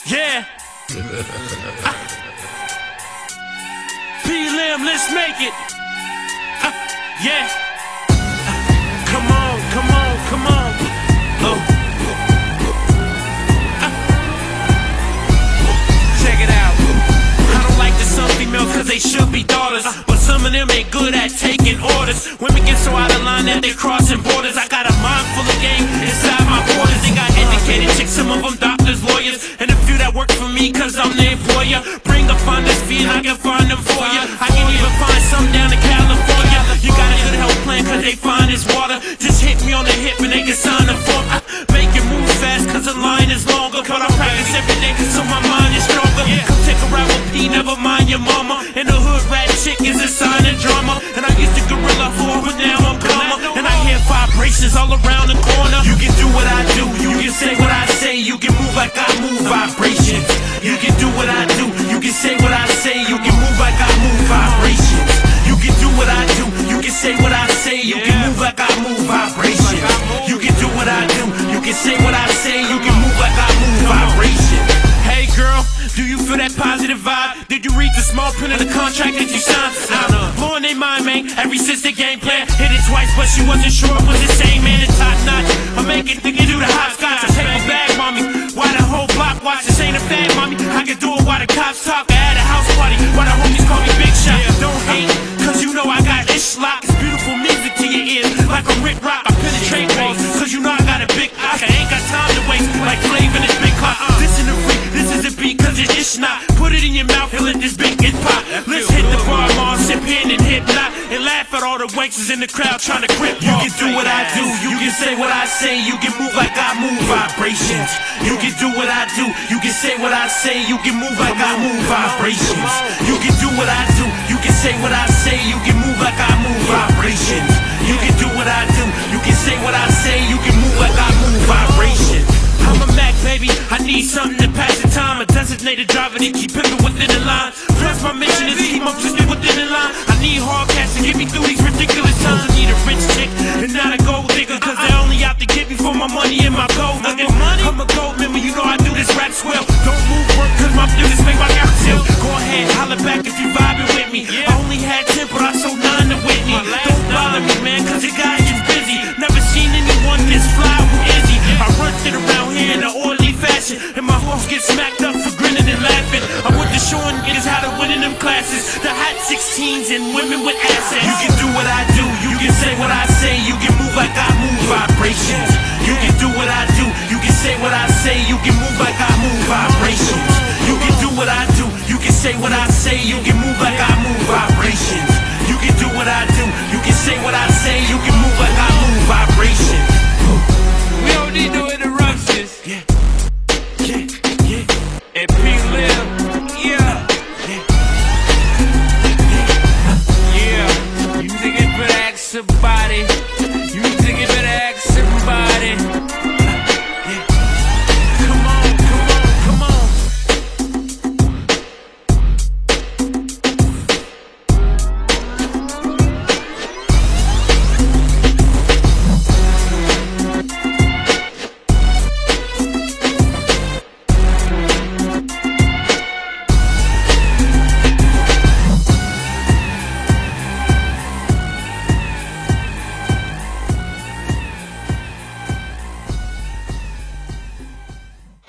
Yeah. P-Lim, let's make it. Yeah. Come on, come on, come on. Check it out. I don't like the some females cause they should be daughters, but some of them ain't good at taking orders. Women get so out of line that they're crossing borders. I got a mind full of game inside my borders. They got educated chicks, some of them doctors, lawyers, and a few that work for me cause I'm their employer. Bring a finder's fee and I can find them for you. I can even find some down in California. You got a good health plan cause they find this water. Just hit me on the hip and they can sign the form. Make it move fast cause the line is longer, but I practice every day so my mind is stronger. Come take a ride with P, never mind your mama. And the hood rat chick is a sign of drama. And I used to gorilla for, but now I'm calmer. And I hear vibrations all around the corner. You can do what I do, you can say what I say, you can move like I move. Vibrations. You can do what I do, you can say what I say, you can move like I move. Vibrations. You can do what I do, you can say what I say, you can move like I move. Vibrations. You can do what I do, you can say what I say, you can move like I move. Vibrations. Hey girl, do you feel that positive vibe? Did you read the small print of the contract that you signed? I don't know. Blowing their mind, man, every since the game plan. Hit it twice, but she wasn't sure it was the same, man. It's top notch. I make it think you do the hopscotch. I take my bag, mommy. Why the whole block watch? This ain't a fad, mommy. I can do it while the cops talk. I had a house party while the homies call me Big Shot. Don't hate, cause you know I got ish lock. It's beautiful music to your ears, like a Rick Rock. I penetrate walls, cause you know I got a big eye. I ain't got time to waste, like Flav in this big clock. Listen to freak, this is a beat, cause it's ish not. Put it in your mouth and let this beat get pop. Let's hit the bar, mom, sip in and hit not. And laugh at all the wanksters in the crowd trying to grip. You can do what I do, you can say what I say, you can move like I move. Vibrations. You can do what I do, you can say what I say, you can move like I move. Vibrations. You can do what I do, you can say what I say, you can move like I move. Vibrations. You can do what I do, you can say what I say, you can move like I move. Vibrations. I'm a Mac, baby, I need something to pass the time. A designated driver to keep pimping within the line. Plus my mission is to keep up twisted within the line. I need hard cash to get me through these ridiculous times. I need a rich chick and not a gold digger, cause they only out to get me for my money and my gold. I'm a gold member, you know I do this rap swell. Don't move work cause my business make my girl tell. Go ahead, holler back if you vibing with me. I only had 10 but I sold 9 to Whitney. Don't bother me, man, cause your guy is busy. Never seen anyone this fly who is he. I run shit around here in an orderly fashion, and my horse gets smacked up for grinning and laughing. I went to showing niggas how to win in them classes. The hot 16s and women with assets. You can do what I do, you can say what I say, you can move like I move. Vibrations. You can do what I do, you can say what I say, you can move like I move. Vibrations. You can do what I do, you can say what I say, you can move like I move. Vibrations. You can do what I do, you can say what I say, you can move like I move.